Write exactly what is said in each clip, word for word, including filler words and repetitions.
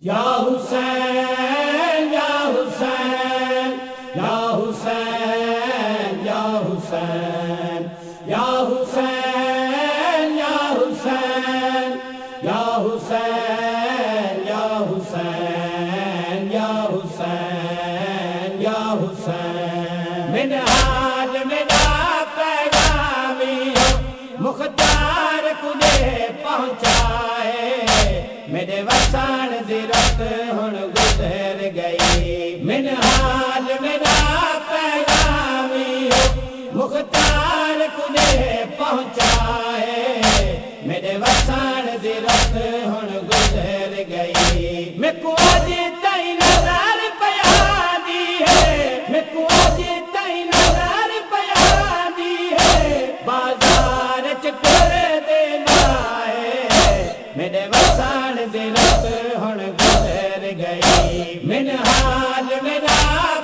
یا حسین یا حسین یا حسین یا حسین یا حسین یا حسین یا حسین یا حسین یا حسین یا حسین من حال میرا پیغامی مختار کنے پہنچائے میرے وسان دی رات ہن گزر گئی من حال میرا پیغامی مختار کنے پہنچائے میرے وسان دی رات ہن گزر گئی میں کو آج تئی نظر پیا دی ہے میں کو آج تئی نظر پیا دی ہے بازار چٹر دینا ہے میرے وسان دی رات ہن گزر گئی من حال میرا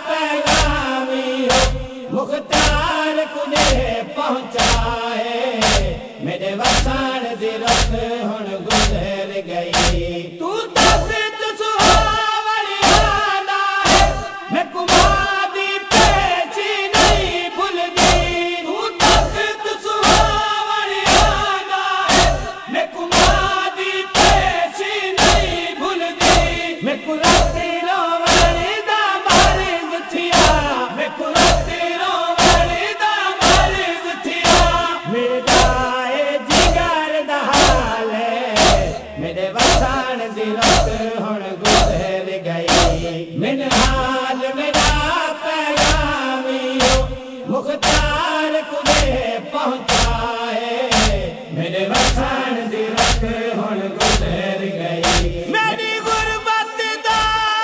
پیغامی مختار کنے پہنچائے میرے وسان دی رات ہن گزر گئی تو تفت سہاوڑی آنا ہے میں کمادی پیچی نہیں بھول دی تو تفت سہاوڑی آنا ہے میں کمادی پیچی نہیں بھول دی میں کلاتی رو والی دا مارز تھیا میں کلاتی رو والی دا مارز تھیا میرا اے جگر دا حال ہے میرے وسان دی رات ہن گزر گئی من حال میرا پیغامی مختار کنے پہنچائے میرے وسان دی رات ہن گزر گئی میری غربت دا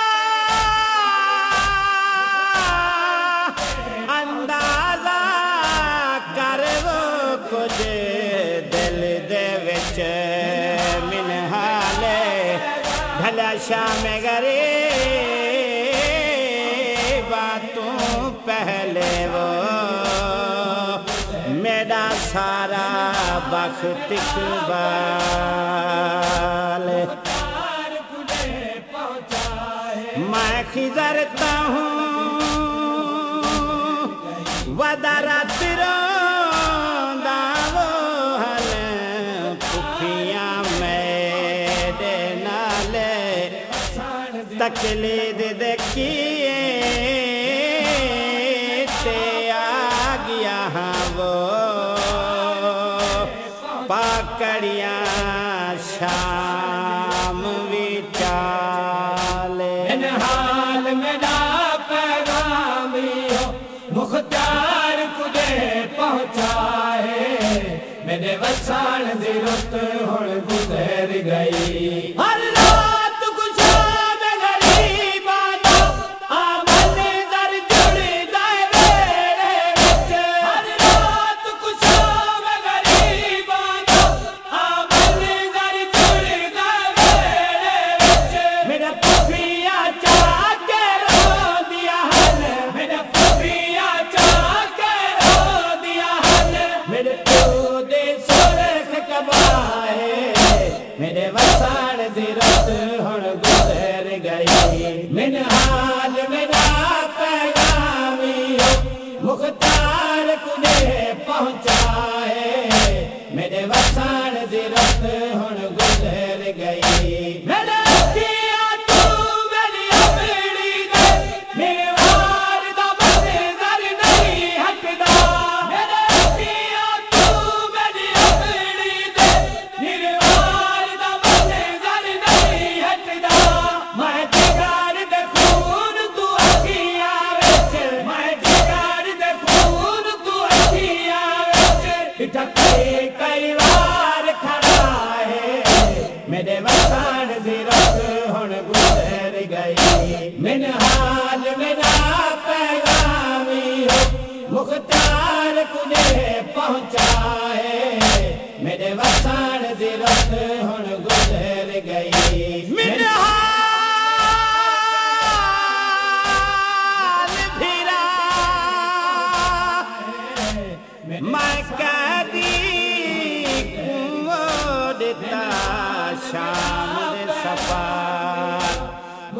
اندازہ کر وہ کچھ دل دے وچ من حال ڈھلا شام غریب باتوں پہلے وہ میرا سارا بخت اقبال میں خزرتا ہوں ودارت روندا وہ حل پکھیاں میرے نالے تقلید دیکھیے تے آ گیا ہاں وہ پاکڑیاں شام وچالے من حال میرا پیغامی مختار کنے پہنچائے میرے وسان دی رات ہن گزر گئی ہر رات گزار غریب آنا آمن در جڑ دے ویڑے وچ ہر رات گزار غریب آنا آمن در جڑ دے ویڑے وچ میرا پپیا چاہ کے رو دیا ہن میرا پپیا چاہ کے رو دیا ہن میرے پیو دے سرخ کبائے میرے وسان دی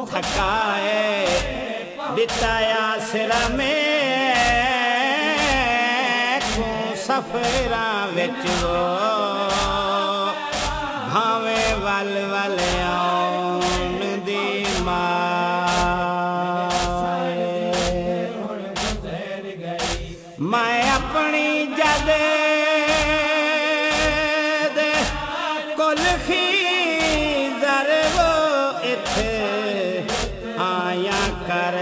تھکائے دتایا سرا میں کو سفراں وچ وہ بھاویں ول ول آن دی مائے میں اپنی جد کل خیزر وہ اتھے آیا کر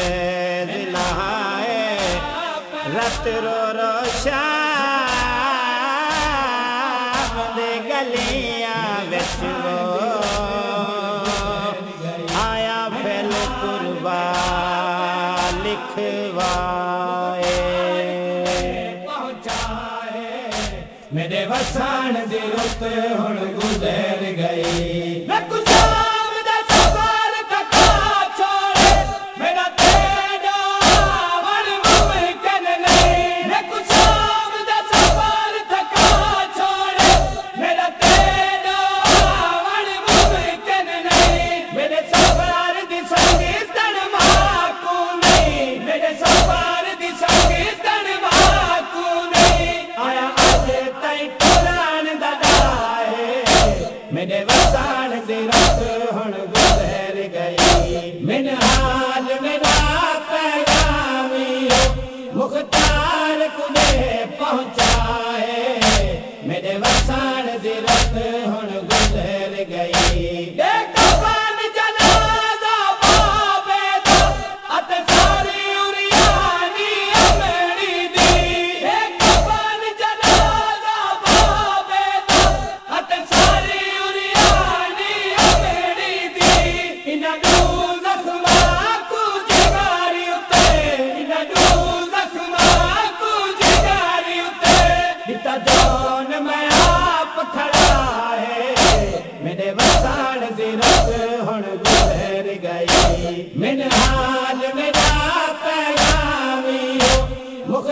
دلائے رت رو رو شام دے گلیاں وچ وہ آیا پھل قربا لکھوائے میرے وسان دی رت ہن گزر گئی میرے وسان دی رت ہن گزر گئی من حال میرا پیغامی مختار کدے پہنچائے میرے وسان دی رت ہن گزر گئی میرے وسان دی رت ہن گزر گئی من حال میرا پیغامی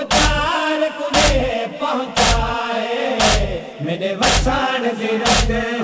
مختار کدے پہنچائے میرے وسان دی رت